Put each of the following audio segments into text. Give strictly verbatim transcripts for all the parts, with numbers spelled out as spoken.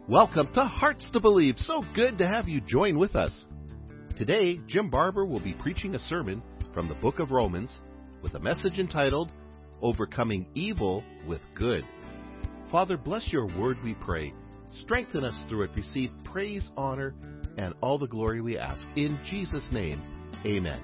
Welcome to Hearts to Believe. So good to have you join with us. Today, Jim Barber will be preaching a sermon from the book of Romans with a message entitled, Overcoming Evil with Good. Father, bless your word, we pray. Strengthen us through it. Receive praise, honor, and all the glory we ask. In Jesus' name, amen.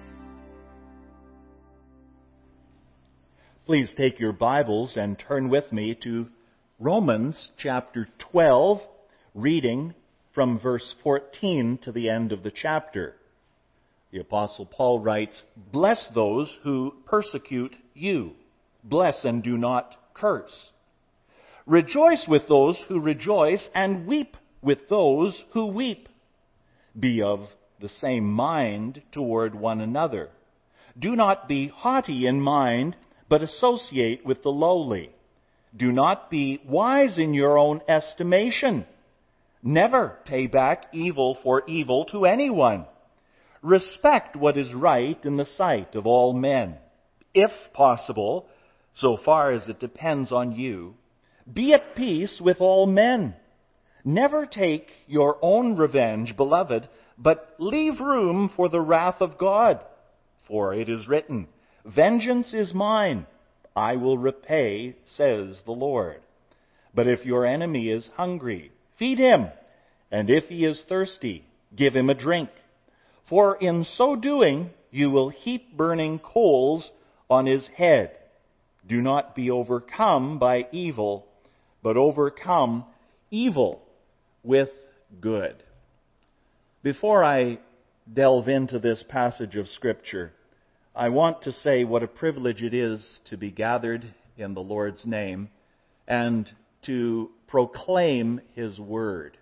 Please take your Bibles and turn with me to Romans chapter twelve, reading from verse fourteen to the end of the chapter. The Apostle Paul writes, "Bless those who persecute you. Bless and do not curse. Rejoice with those who rejoice, and weep with those who weep. Be of the same mind toward one another. Do not be haughty in mind, but associate with the lowly. Do not be wise in your own estimation. Never pay back evil for evil to anyone. Respect what is right in the sight of all men. If possible, so far as it depends on you, be at peace with all men. Never take your own revenge, beloved, but leave room for the wrath of God. For it is written, 'Vengeance is mine. I will repay, says the Lord.' But if your enemy is hungry, feed him, and if he is thirsty, give him a drink. For in so doing, you will heap burning coals on his head. Do not be overcome by evil, but overcome evil with good." Before I delve into this passage of Scripture, I want to say what a privilege it is to be gathered in the Lord's name and to proclaim His Word.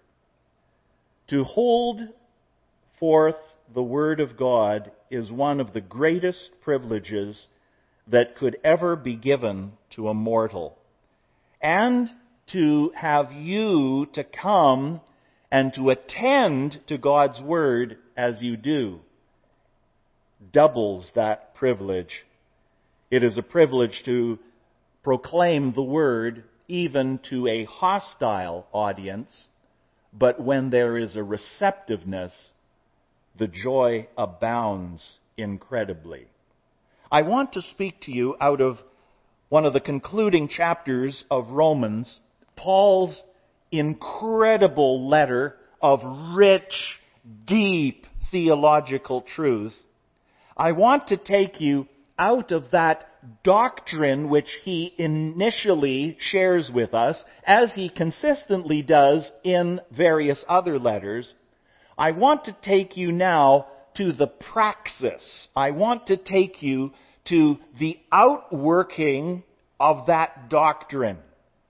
To hold forth the Word of God is one of the greatest privileges that could ever be given to a mortal. And to have you to come and to attend to God's Word as you do doubles that privilege. It is a privilege to proclaim the Word even to a hostile audience, but when there is a receptiveness, the joy abounds incredibly. I want to speak to you out of one of the concluding chapters of Romans, Paul's incredible letter of rich, deep theological truth. I want to take you out of that doctrine which he initially shares with us, as he consistently does in various other letters. I want to take you now to the praxis. I want to take you to the outworking of that doctrine.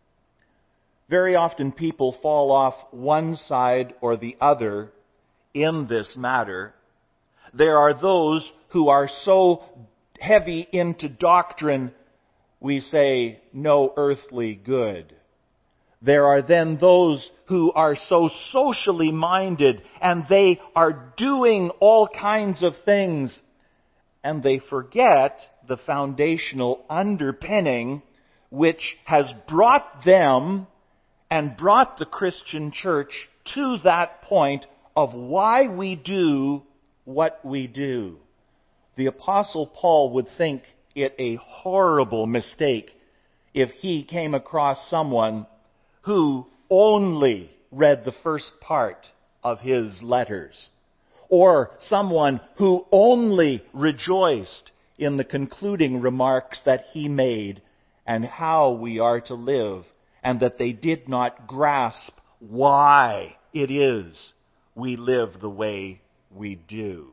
Very often people fall off one side or the other in this matter. There are those who are so heavy into doctrine, we say, no earthly good. There are then those who are so socially minded, and they are doing all kinds of things, and they forget the foundational underpinning which has brought them and brought the Christian church to that point of why we do what we do. The Apostle Paul would think it a horrible mistake if he came across someone who only read the first part of his letters, or someone who only rejoiced in the concluding remarks that he made and how we are to live, and that they did not grasp why it is we live the way we do.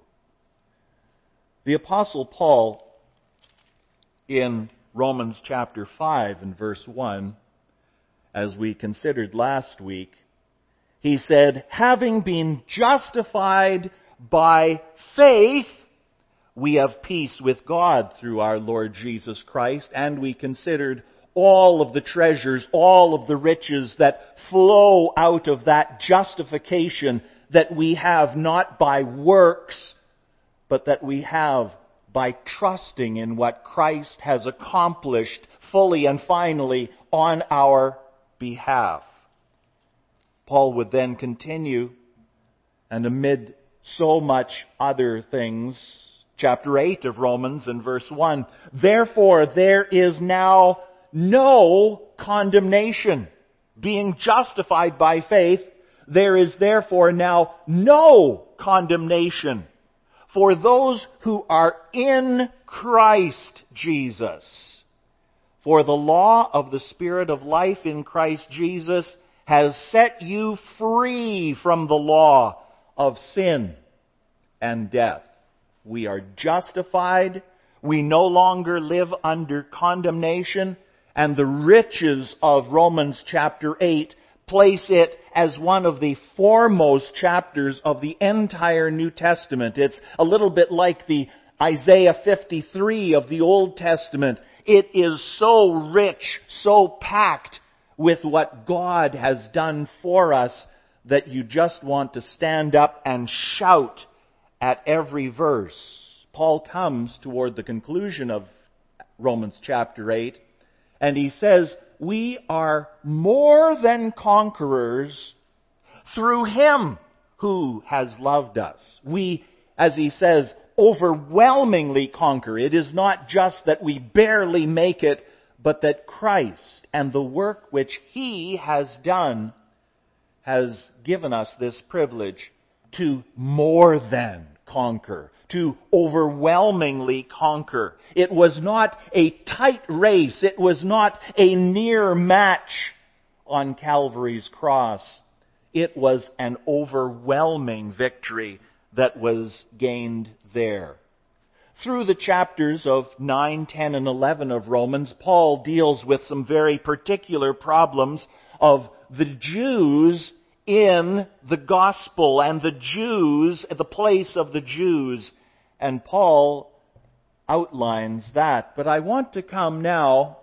The Apostle Paul, in Romans chapter five and verse one, as we considered last week, he said, "Having been justified by faith, we have peace with God through our Lord Jesus Christ." And we considered all of the treasures, all of the riches that flow out of that justification that we have not by works, but that we have by trusting in what Christ has accomplished fully and finally on our behalf. Paul would then continue, and amid so much other things, chapter eight of Romans and verse one, therefore there is now no condemnation. Being justified by faith, there is therefore now no condemnation for those who are in Christ Jesus. For the law of the Spirit of life in Christ Jesus has set you free from the law of sin and death. We are justified. We no longer live under condemnation. And the riches of Romans chapter eight place it as one of the foremost chapters of the entire New Testament. It's a little bit like the Isaiah fifty-three of the Old Testament. It is so rich, so packed with what God has done for us that you just want to stand up and shout at every verse. Paul comes toward the conclusion of Romans chapter eight, and he says, we are more than conquerors through Him who has loved us. We, as he says, overwhelmingly conquer. It is not just that we barely make it, but that Christ and the work which He has done has given us this privilege to more than conquer, to overwhelmingly conquer. It was not a tight race. It was not a near match on Calvary's cross. It was an overwhelming victory that was gained there. Through the chapters of nine, ten, and eleven of Romans, Paul deals with some very particular problems of the Jews in the gospel and the Jews, the place of the Jews. And Paul outlines that. But I want to come now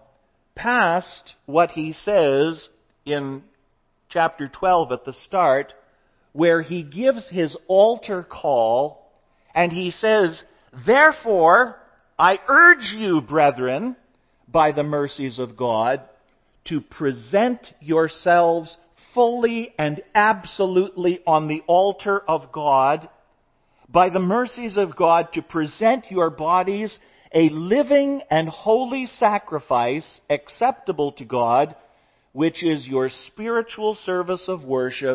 past what he says in chapter twelve at the start, where he gives his altar call, and he says, therefore, I urge you, brethren, by the mercies of God, to present yourselves fully and absolutely on the altar of God, by the mercies of God, to present your bodies a living and holy sacrifice acceptable to God, which is your spiritual service of worship,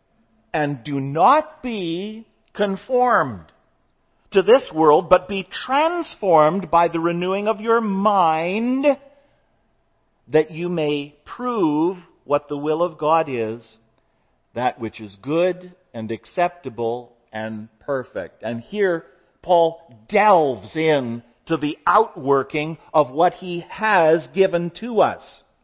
and do not be conformed to this world, but be transformed by the renewing of your mind, that you may prove what the will of God is, that which is good and acceptable and perfect. And here Paul delves in to the outworking of what he has given to us.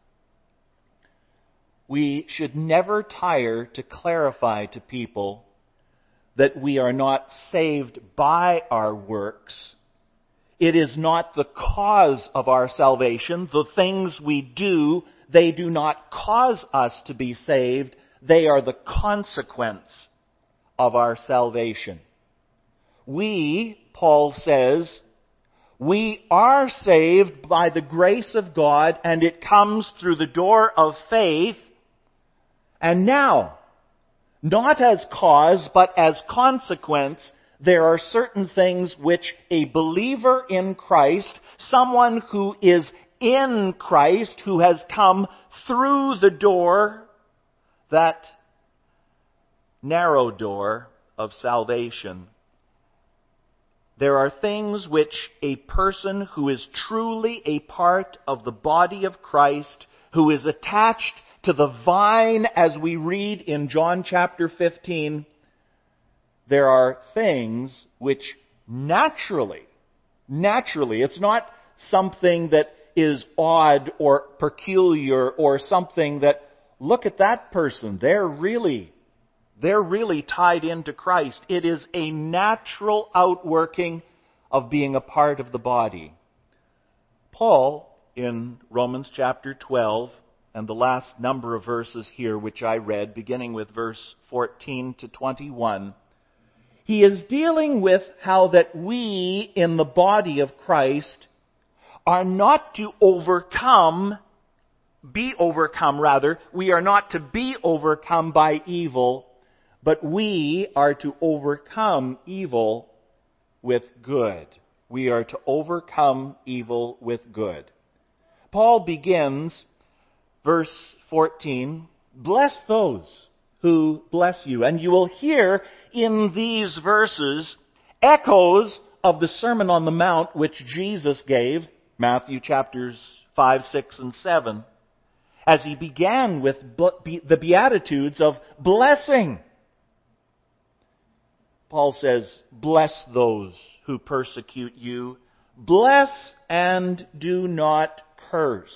We should never tire to clarify to people that we are not saved by our works. It is not the cause of our salvation. The things we do, they do not cause us to be saved. They are the consequence of our salvation. We, Paul says, we are saved by the grace of God, and it comes through the door of faith. And now, not as cause, but as consequence, there are certain things which a believer in Christ, someone who is in Christ, who has come through the door, that narrow door of salvation, there are things which a person who is truly a part of the body of Christ, who is attached to the vine, as we read in John chapter fifteen, there are things which naturally, naturally, it's not something that is odd or peculiar or something that, look at that person, they're really, they're really tied into Christ. It is a natural outworking of being a part of the body. Paul, in Romans chapter twelve, and the last number of verses here which I read, beginning with verse fourteen to twenty-one, he is dealing with how that we in the body of Christ are not to overcome be overcome, rather, we are not to be overcome by evil, but we are to overcome evil with good. We are to overcome evil with good. Paul begins, verse fourteen, bless those who bless you. And you will hear in these verses echoes of the Sermon on the Mount which Jesus gave, Matthew chapters five, six, and seven, as he began with the Beatitudes of blessing. Paul says, bless those who persecute you. Bless and do not curse.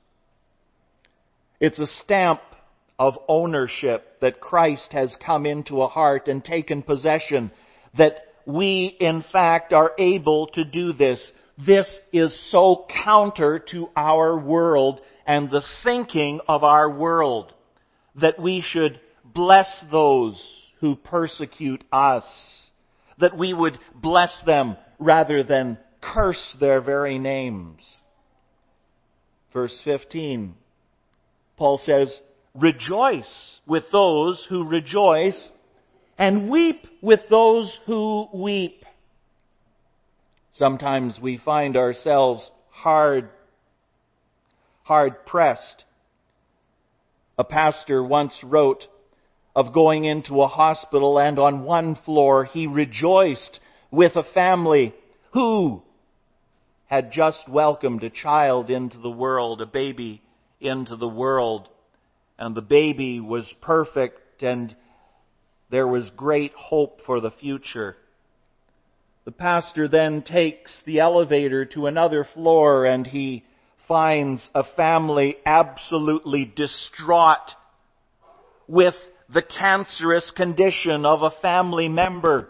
It's a stamp of ownership that Christ has come into a heart and taken possession, that we in fact are able to do this. This is so counter to our world and the thinking of our world, that we should bless those who persecute us, that we would bless them rather than curse their very names. Verse fifteen, Paul says, rejoice with those who rejoice, and weep with those who weep. Sometimes we find ourselves hard, hard pressed. A pastor once wrote of going into a hospital, and on one floor he rejoiced with a family who had just welcomed a child into the world, a baby into the world, and the baby was perfect and there was great hope for the future. The pastor then takes the elevator to another floor and he finds a family absolutely distraught with the cancerous condition of a family member.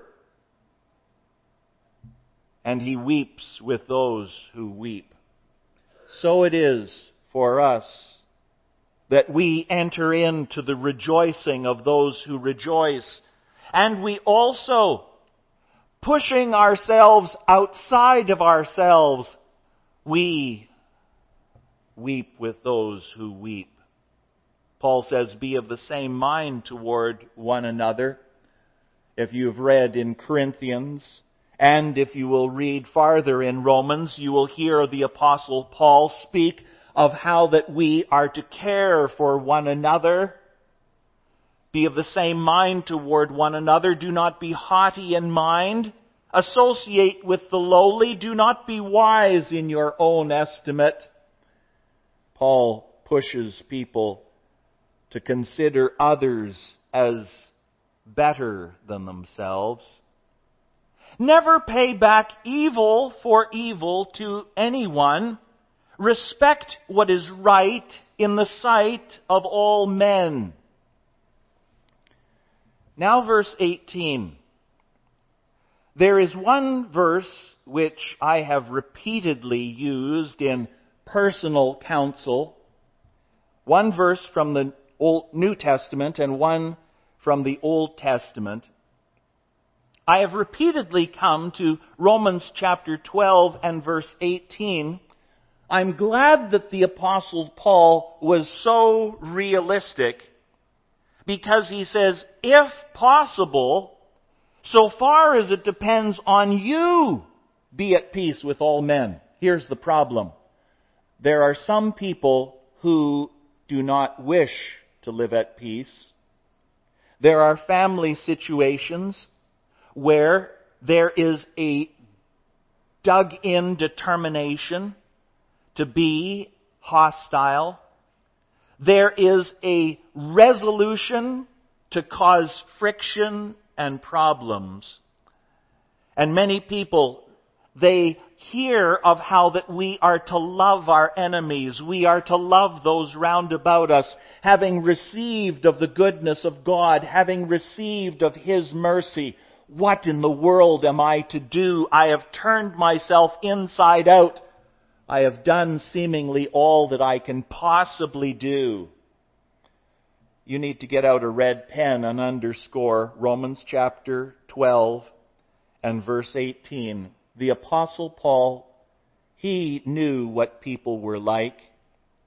And he weeps with those who weep. So it is for us that we enter into the rejoicing of those who rejoice. And we also, pushing ourselves outside of ourselves, we weep with those who weep. Paul says, be of the same mind toward one another. If you've read in Corinthians, and if you will read farther in Romans, you will hear the Apostle Paul speak of how that we are to care for one another. Be of the same mind toward one another. Do not be haughty in mind. Associate with the lowly. Do not be wise in your own estimate. Paul pushes people to consider others as better than themselves. Never pay back evil for evil to anyone. Respect what is right in the sight of all men. Now verse eighteen. There is one verse which I have repeatedly used in personal counsel. One verse from the Old New Testament and one from the Old Testament. I have repeatedly come to Romans chapter twelve and verse eighteen. I'm glad that the Apostle Paul was so realistic, because he says, if possible, so far as it depends on you, be at peace with all men. Here's the problem. There are some people who do not wish to live at peace. There are family situations where there is a dug-in determination to be hostile. There is a resolution to cause friction and problems. And many people, they hear of how that we are to love our enemies. We are to love those round about us, having received of the goodness of God, having received of His mercy. What in the world am I to do? I have turned myself inside out. I have done seemingly all that I can possibly do. You need to get out a red pen and underscore Romans chapter twelve and verse eighteen. The Apostle Paul, he knew what people were like.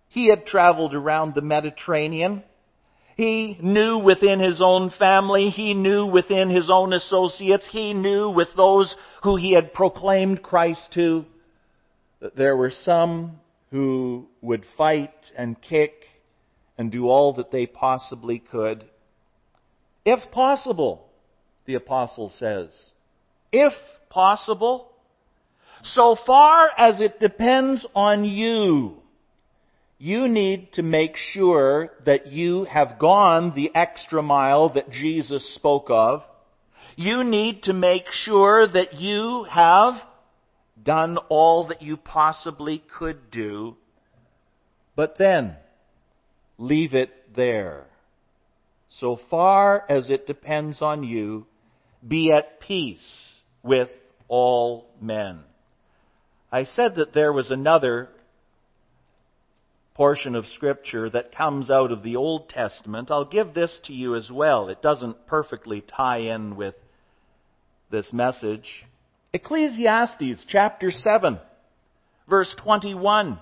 He had traveled around the Mediterranean. He knew within his own family, he knew within his own associates, he knew with those who he had proclaimed Christ to, that there were some who would fight and kick and do all that they possibly could. If possible, the apostle says, if possible, so far as it depends on you, you need to make sure that you have gone the extra mile that Jesus spoke of. You need to make sure that you have done all that you possibly could do. But then, leave it there. So far as it depends on you, be at peace with all men. I said that there was another portion of Scripture that comes out of the Old Testament. I'll give this to you as well. It doesn't perfectly tie in with this message. Ecclesiastes chapter seven, verse twenty-one.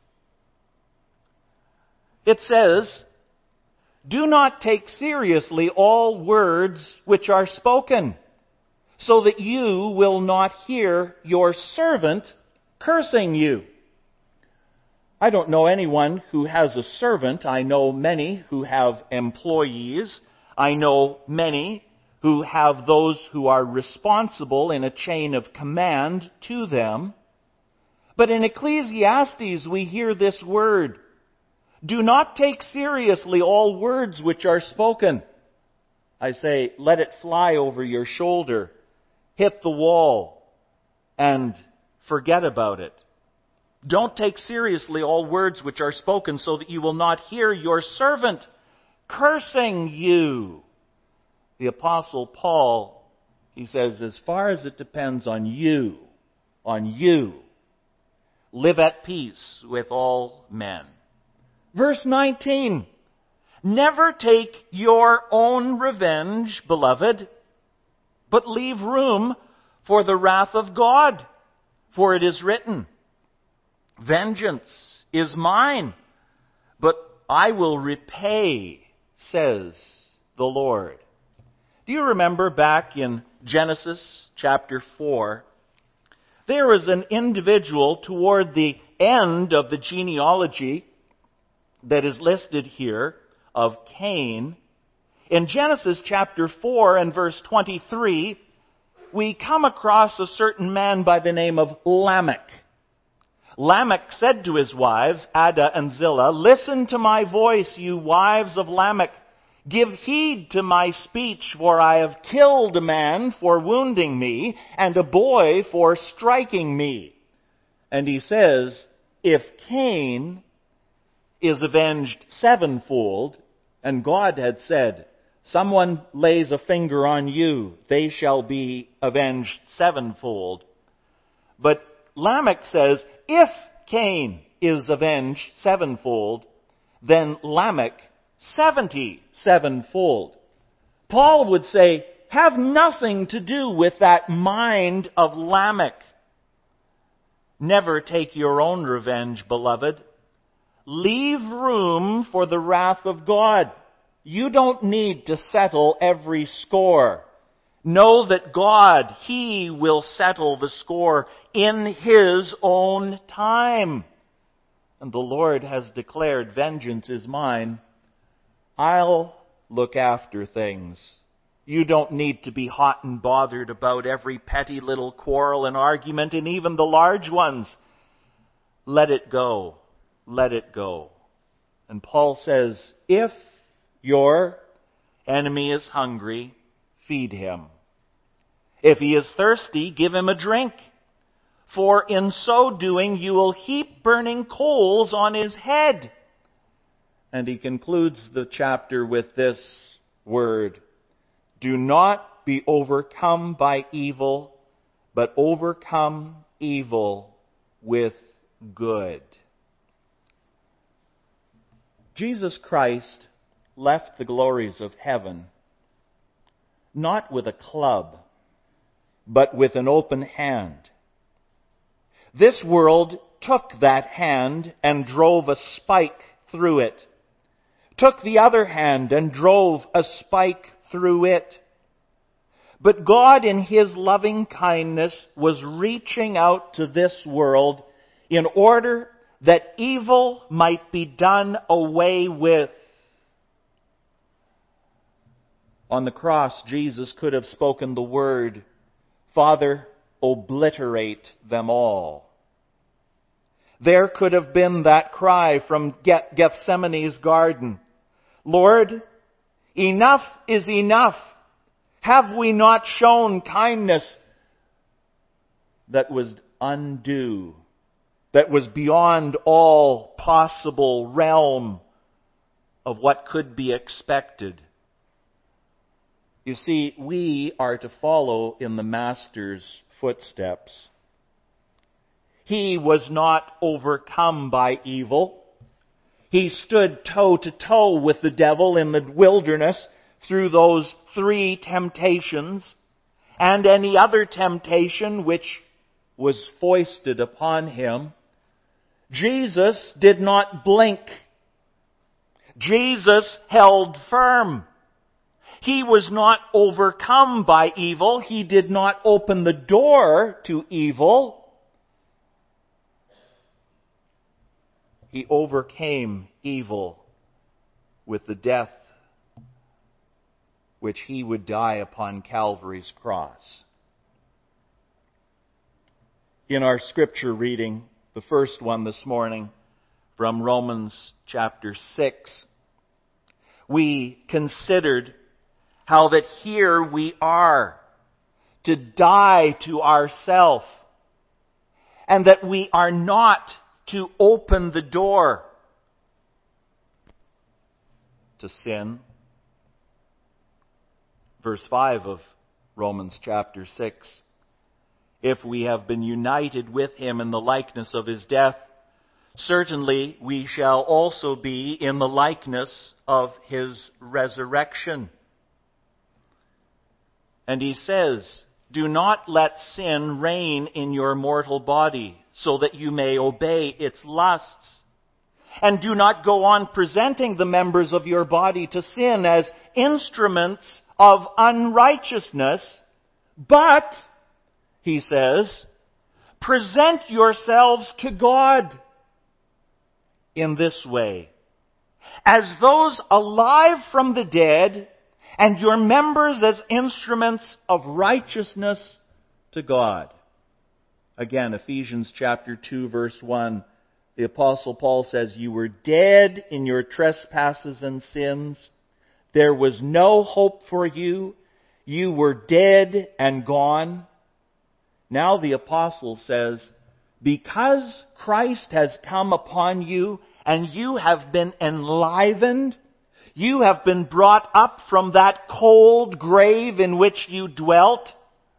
It says, "Do not take seriously all words which are spoken, so that you will not hear your servant cursing you." I don't know anyone who has a servant. I know many who have employees. I know many who have those who are responsible in a chain of command to them. But in Ecclesiastes we hear this word, "Do not take seriously all words which are spoken." I say, let it fly over your shoulder, hit the wall, and forget about it. Don't take seriously all words which are spoken, so that you will not hear your servant cursing you. The Apostle Paul, he says, as far as it depends on you, on you, live at peace with all men. Verse nineteen, "Never take your own revenge, beloved, but leave room for the wrath of God. For it is written, 'Vengeance is mine, but I will repay,' says the Lord." Do you remember back in Genesis chapter four, there was an individual toward the end of the genealogy that is listed here of Cain. In Genesis chapter four and verse twenty-three, we come across a certain man by the name of Lamech. Lamech said to his wives, Ada and Zillah, "Listen to my voice, you wives of Lamech. Give heed to my speech, for I have killed a man for wounding me, and a boy for striking me." And he says, if Cain is avenged sevenfold, and God had said, someone lays a finger on you, they shall be avenged sevenfold. But Lamech says, if Cain is avenged sevenfold, then Lamech seventy sevenfold. Paul would say, have nothing to do with that mind of Lamech. Never take your own revenge, beloved. Leave room for the wrath of God. You don't need to settle every score. Know that God, He will settle the score in His own time. And the Lord has declared, vengeance is mine. I'll look after things. You don't need to be hot and bothered about every petty little quarrel and argument, and even the large ones. Let it go. Let it go. And Paul says, if your enemy is hungry, feed him. If he is thirsty, give him a drink. For in so doing, you will heap burning coals on his head. And he concludes the chapter with this word, do not be overcome by evil, but overcome evil with good. Jesus Christ left the glories of heaven, not with a club, but with an open hand. This world took that hand and drove a spike through it, took the other hand and drove a spike through it. But God, in His loving kindness, was reaching out to this world in order that evil might be done away with. On the cross, Jesus could have spoken the word, "Father, obliterate them all." There could have been that cry from Gethsemane's garden, "Lord, enough is enough. Have we not shown kindness?" That was undue, that was beyond all possible realm of what could be expected. You see, we are to follow in the Master's footsteps. He was not overcome by evil. He stood toe to toe with the devil in the wilderness through those three temptations and any other temptation which was foisted upon Him. Jesus did not blink. Jesus held firm. He was not overcome by evil. He did not open the door to evil. He overcame evil with the death which He would die upon Calvary's cross. In our scripture reading, the first one this morning, from Romans chapter six, we considered how that here we are to die to ourself, and that we are not to open the door to sin. Verse five of Romans chapter six, "If we have been united with Him in the likeness of His death, certainly we shall also be in the likeness of His resurrection." And he says, "Do not let sin reign in your mortal body, so that you may obey its lusts. And do not go on presenting the members of your body to sin as instruments of unrighteousness, but," he says, "present yourselves to God in this way, as those alive from the dead, and your members as instruments of righteousness to God." Again, Ephesians chapter two, verse one, the Apostle Paul says, "You were dead in your trespasses and sins. There was no hope for you. You were dead and gone." Now the Apostle says, "Because Christ has come upon you, and you have been enlivened, you have been brought up from that cold grave in which you dwelt.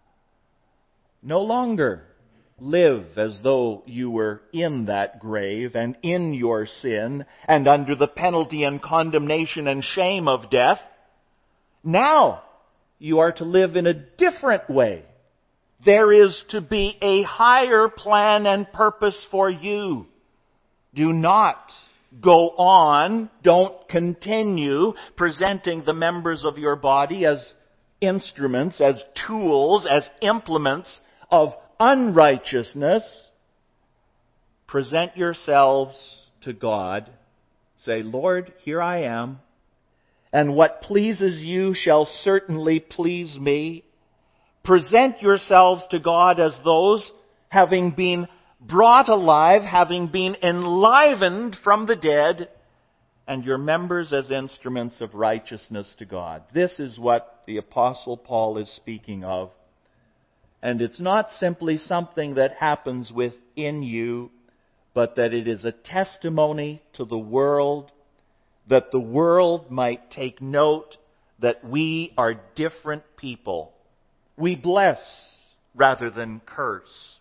No longer live as though you were in that grave and in your sin and under the penalty and condemnation and shame of death. Now you are to live in a different way. There is to be a higher plan and purpose for you. Do not go on, don't continue presenting the members of your body as instruments, as tools, as implements of unrighteousness. Present yourselves to God. Say, "Lord, here I am, and what pleases you shall certainly please me." Present yourselves to God as those having been brought alive, having been enlivened from the dead, and your members as instruments of righteousness to God. This is what the Apostle Paul is speaking of. And it's not simply something that happens within you, but that it is a testimony to the world, that the world might take note that we are different people. We bless rather than curse.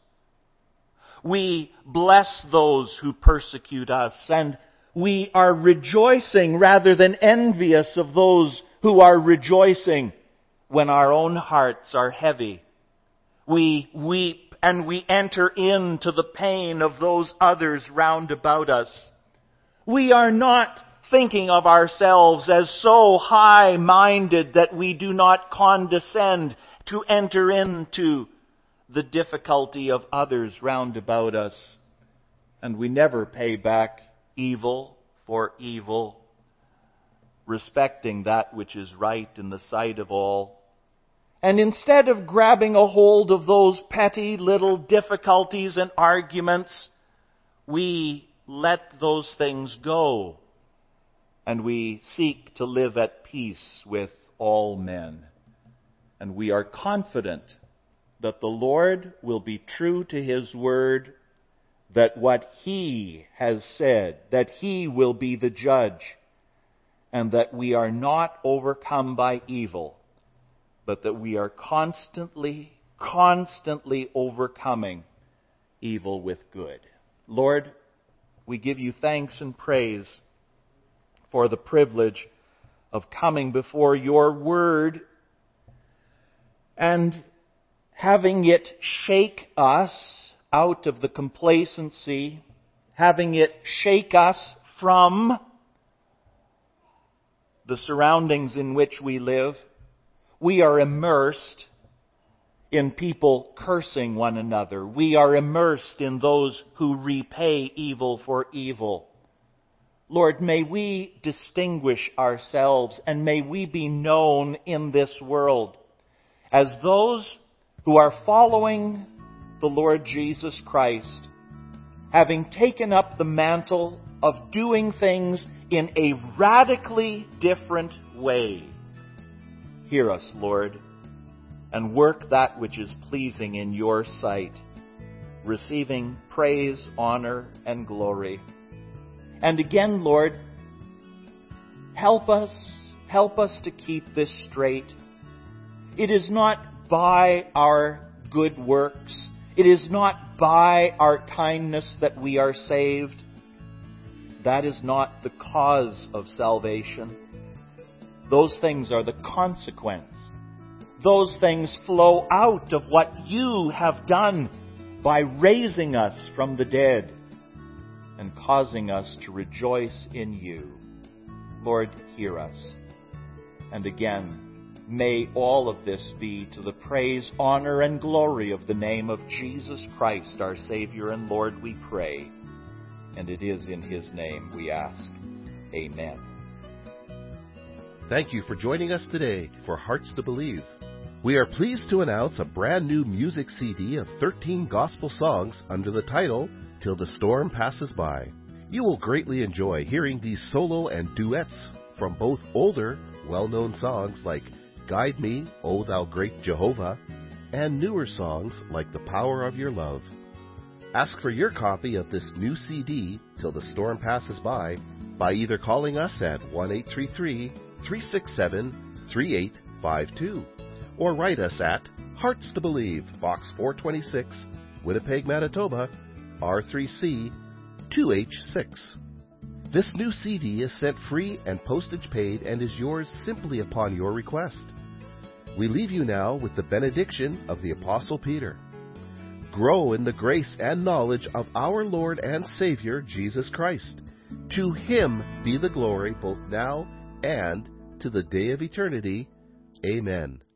We bless those who persecute us, and we are rejoicing rather than envious of those who are rejoicing when our own hearts are heavy. We weep and we enter into the pain of those others round about us. We are not thinking of ourselves as so high-minded that we do not condescend to enter into the difficulty of others round about us. And we never pay back evil for evil, respecting that which is right in the sight of all. And instead of grabbing a hold of those petty little difficulties and arguments, we let those things go. And we seek to live at peace with all men. And we are confident that the Lord will be true to His word, that what He has said, that He will be the judge, and that we are not overcome by evil, but that we are constantly, constantly overcoming evil with good. Lord, we give You thanks and praise for the privilege of coming before Your word and having it shake us out of the complacency, having it shake us from the surroundings in which we live. We are immersed in people cursing one another. We are immersed in those who repay evil for evil. Lord, may we distinguish ourselves and may we be known in this world as those who are following the Lord Jesus Christ, having taken up the mantle of doing things in a radically different way. Hear us, Lord, and work that which is pleasing in Your sight, receiving praise, honor, and glory. And again, Lord, help us, help us to keep this straight. It is not by our good works, it is not by our kindness that we are saved. That is not the cause of salvation. Those things are the consequence. Those things flow out of what You have done by raising us from the dead and causing us to rejoice in You. Lord, hear us. And again, may all of this be to the praise, honor, and glory of the name of Jesus Christ, our Savior and Lord, we pray. And it is in His name we ask. Amen. Thank you for joining us today for Hearts to Believe. We are pleased to announce a brand new music C D of thirteen gospel songs under the title, Till the Storm Passes By. You will greatly enjoy hearing these solo and duets from both older, well-known songs like Guide Me, O Thou Great Jehovah, and newer songs like The Power of Your Love. Ask for your copy of this new C D, Till the Storm Passes By, by either calling us at one eight three three, three six seven, three eight five two or write us at Hearts to Believe, Box four twenty-six, Winnipeg, Manitoba, R three C two H six. This new C D is sent free and postage paid and is yours simply upon your request. We leave you now with the benediction of the Apostle Peter. Grow in the grace and knowledge of our Lord and Savior, Jesus Christ. To Him be the glory both now and to the day of eternity. Amen.